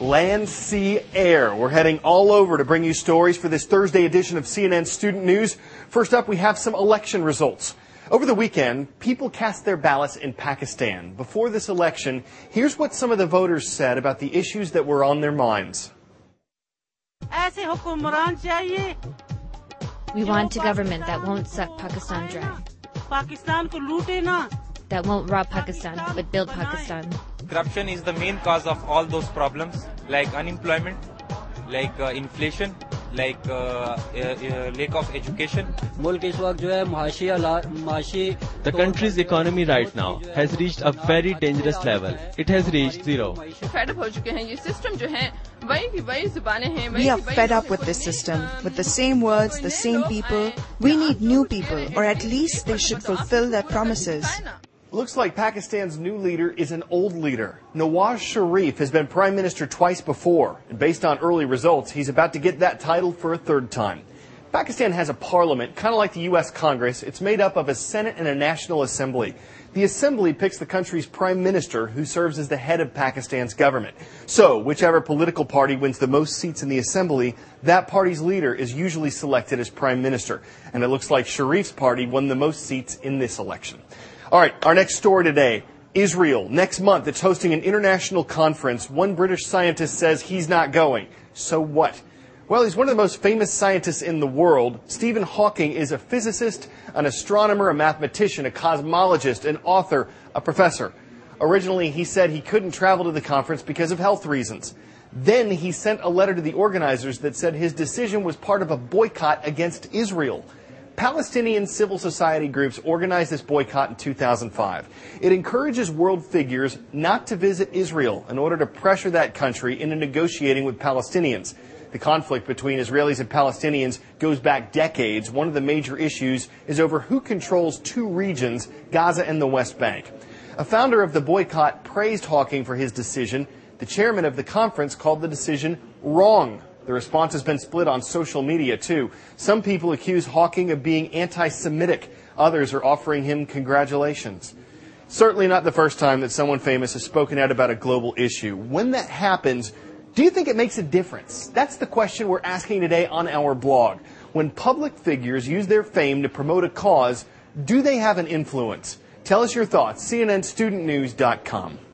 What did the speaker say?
Land, sea, air. We're heading all over to bring you stories for this Thursday edition of CNN Student News. First up, we have some election results. Over the weekend, people cast their ballots in Pakistan. Before this election, here's what some of the voters said about the issues that were on their minds. We want a government that won't suck Pakistan dry, that won't rob Pakistan, but build Pakistan. Corruption is the main cause of all those problems, like unemployment, like inflation, like lack of education. The country's economy right now has reached a very dangerous level. It has reached zero. We are fed up with this system, with the same words, the same people. We need new people, or at least they should fulfill their promises. Looks like Pakistan's new leader is an old leader. Nawaz Sharif has been prime minister twice before, and based on early results, he's about to get that title for a third time. Pakistan has a parliament, kind of like the U.S. Congress. It's made up of a Senate and a National Assembly. The Assembly picks the country's prime minister, who serves as the head of Pakistan's government. So, whichever political party wins the most seats in the Assembly, that party's leader is usually selected as prime minister. And it looks like Sharif's party won the most seats in this election. All right, our next story today, Israel. Next month, it's hosting an international conference. One British scientist says he's not going. So what? Well, he's one of the most famous scientists in the world. Stephen Hawking is a physicist, an astronomer, a mathematician, a cosmologist, an author, a professor. Originally, he said he couldn't travel to the conference because of health reasons. Then he sent a letter to the organizers that said his decision was part of a boycott against Israel. Palestinian civil society groups organized this boycott in 2005. It encourages world figures not to visit Israel in order to pressure that country into negotiating with Palestinians. The conflict between Israelis and Palestinians goes back decades. One of the major issues is over who controls two regions, Gaza and the West Bank. A founder of the boycott praised Hawking for his decision. The chairman of the conference called the decision wrong. The response has been split on social media, too. Some people accuse Hawking of being anti-Semitic. Others are offering him congratulations. Certainly not the first time that someone famous has spoken out about a global issue. When that happens, do you think it makes a difference? That's the question we're asking today on our blog. When public figures use their fame to promote a cause, do they have an influence? Tell us your thoughts. CNNStudentNews.com.